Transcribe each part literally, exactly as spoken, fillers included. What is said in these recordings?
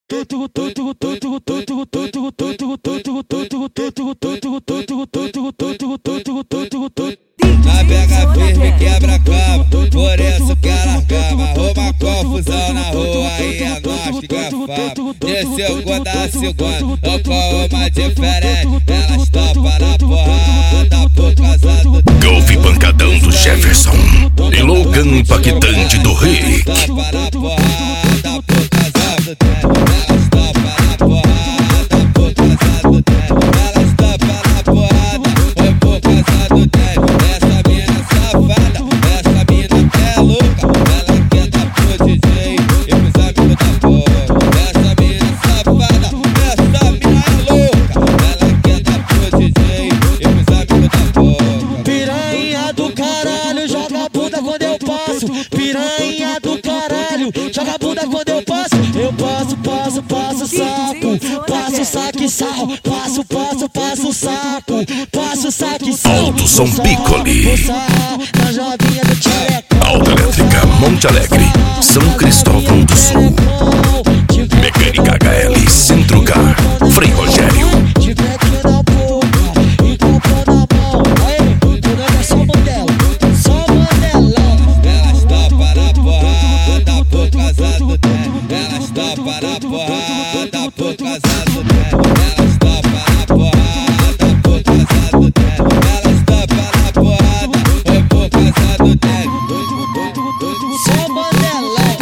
Na pega firme, quebra a cama, por isso que ela cama. Arruma confusão na rua e é nós que gafamos. De segunda a segunda, eu com uma diferente. Elas topam na porrada por causa do Golfe pancadão do Jefferson e Logan impactante do Rick. Topa na porrada por causa do tempo. Elas topam na porrada por causa do tempo. Elas topam na porrada foi por causa do tempo. Essa mina safada, essa mina é louca. Ela quer dar pro D J e pros amigos da porra. Essa mina safada, essa mina é louca. Ela quer dar pro D J e pros amigos da porra. Piranha do caralho, joga a bunda quando eu passo. Piranha do caralho, joga a bunda quando eu passo. Eu passo, passo, passo saco. Passo, saque, sal. Passo, passo, passo saco. Passo, saque, sal. Alto Som Piccoli. Na jovinha do tchereco. Alta Elétrica Monte Alegre, São Cristóvão do Sul. Mecânica H L Centro Car, Frei Rogério. De preto na boca e copo na mão. Aí, tudo é só modelo, só modelão. Elas topam na porrada por causa do tempo. Elas topam na porrada por causa do tempo. Elas topam na porrada por causa do tempo. Elas topam na porrada foi por causa do tempo. Só modelão.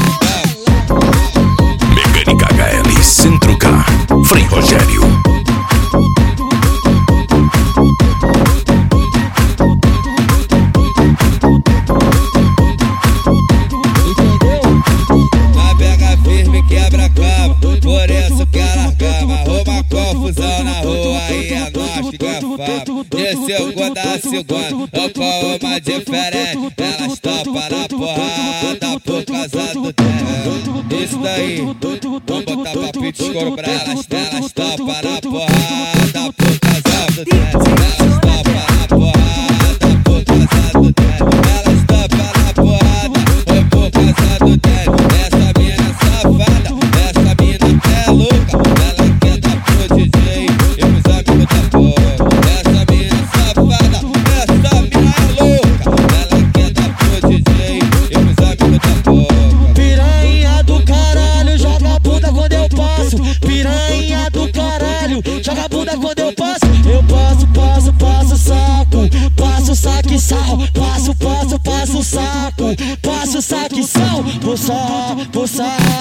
Mecânica H L Centro Car, Frei Rogério. Na pega firme, quebra a cama, por isso que ela cama. Arruma confusão na rua e é nós que gafamos. De segunda a segunda, eu com uma diferente. Elas topam na porrada por causa do tempo. Isso daí, vamos botar papinho de escuro pra elas. Elas topam na porrada por causa do tempo. Elas topam na porrada por causa do tempo. Elas topam na porrada foi por causa do tempo. Essa mina safada, essa mina é louca. Ela quer dar pro D J e pros amigos da porra. Essa mina safada, essa mina é louca. Ela quer dar pro D J e pros amigos da porra. Piranha do caralho, joga a bunda quando eu passo. Piranha do caralho, joga a bunda quando eu passo. Eu passo, passo, passo saco. Passo, saque, sal. Passo, passo, passo saco. Passo, saque, sal. Vou só, vou só.